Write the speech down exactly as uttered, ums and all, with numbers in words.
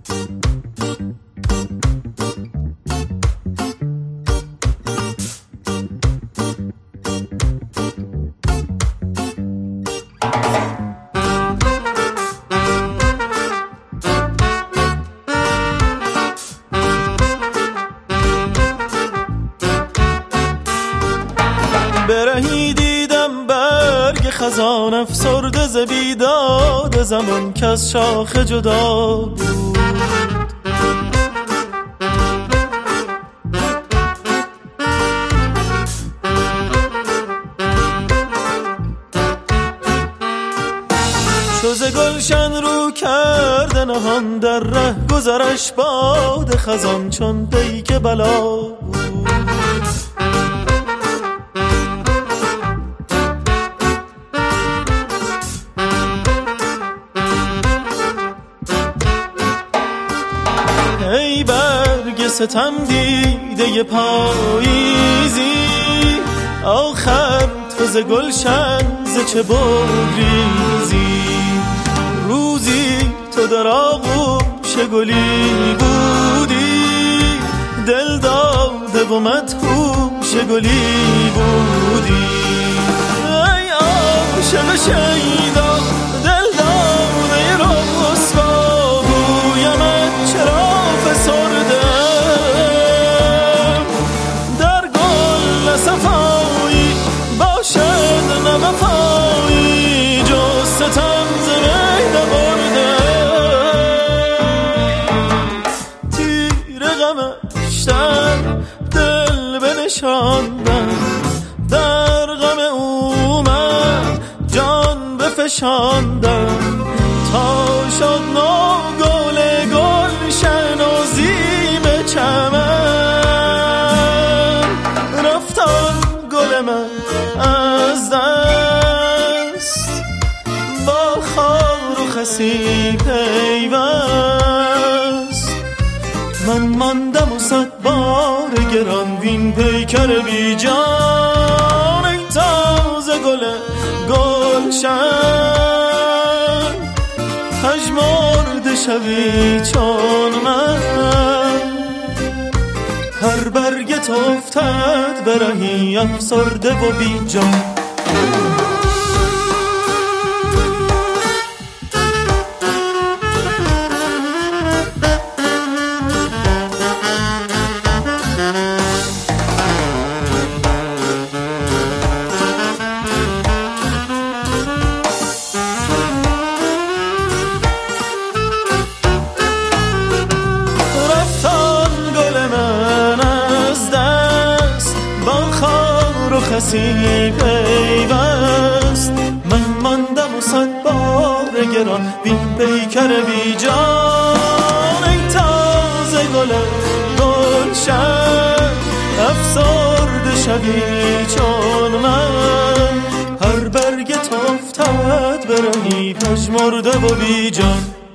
برهی دیدم برگ خزان افسرده ز بیداد زمان که از شاخه جدا بود. چو ز گلشن رو کرده نهان در ره گذرش باد خزان چون پیک بلا بود. ای برگ ستم دیده پاییزی آخر تو ز گلشن ز چه بگریزی. روزی تو در آغوش گلی بودی دل داده و مدهوش گلی بودی. ای عاشق شیدا دل داده رسوا گویمت چرا فسردم در گل صفایی باشد نوفایی جز ستم ز می نبردم. تیر غمش در دل بنشاندم در غم او من جان بفشاندم تا شد نو گل گلشن و زیب چمن. رفتان گل من از دست با خار و خسی پیوست. من ماندم و صد بار گران وین پیکر بی جان. ای تازه گل گلشن پژمرده شوی چون من. هر برگت افتد برهی افسرده و بی جان. کسی پیوست من ماندم و صد بار گران بین پیکر بی جان. ای تازه گل گلشن افسرده شوی چون من. هر برگت افتد برهی پژمرده و بی جان.